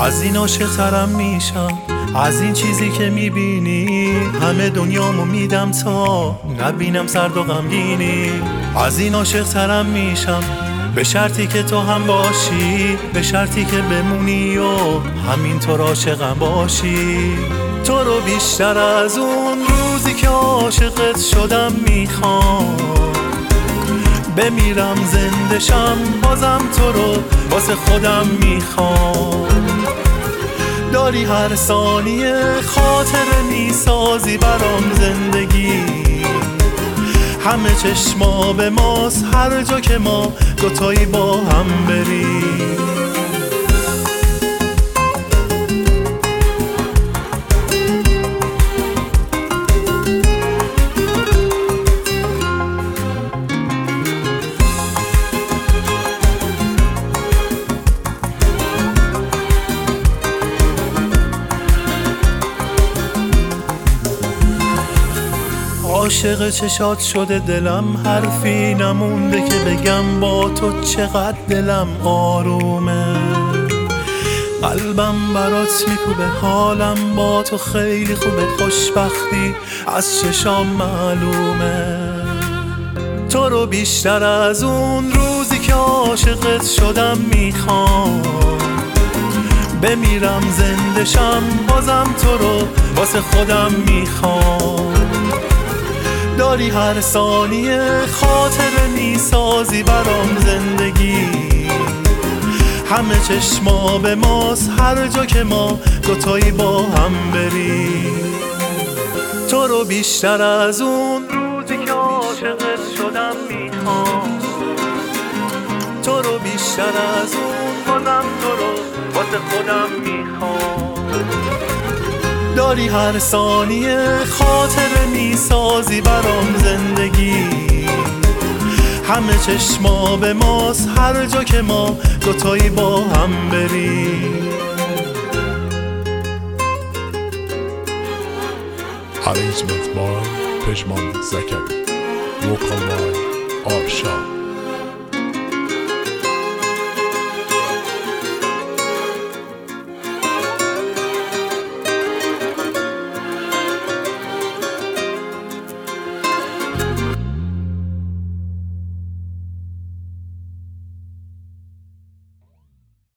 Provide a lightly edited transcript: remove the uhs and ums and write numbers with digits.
از این عاشق ترم میشم، از این چیزی که میبینی. همه دنیامو میدم تا نبینم سرد و غمگینی. از این عاشق ترم میشم به شرطی که تو هم باشی، به شرطی که بمونی و همینطور عاشقم باشی. تو رو بیشتر از اون روزی که عاشقت شدم میخوام، بمیرم زنده شم بازم تو رو واسه خودم میخوام. داری هر ثانیه خاطره میسازی برام زندگی، همه چشما به ماست هر جا که ما دوتایی با هم بریم. عاشق چشات شده دلم، حرفی نمونده که بگم با تو چقدر دلم آرومه. قلبم برات میکوبه، حالم با تو خیلی خوبه، خوشبختی از چشام معلومه. تو رو بیشتر از اون روزی که عاشقت شدم میخوام، بمیرم زنده شم بازم تو رو واسه خودم میخوام. داری هر ثانیه خاطره میسازی برام زندگی، همه چشما به ماست هر جا که ما دوتایی با هم بریم. تو رو بیشتر از اون روزی که عاشقت شدم میخوام، تو رو بیشتر از اون بازم تو رو واسه خودم میخوام. داری هر ثانیه خاطره میسازی برام زندگی، همه چشما به ماست هر جا که ما دوتایی با هم بریم. Arrangement by Pejman Zakari. Vocal by Arsha.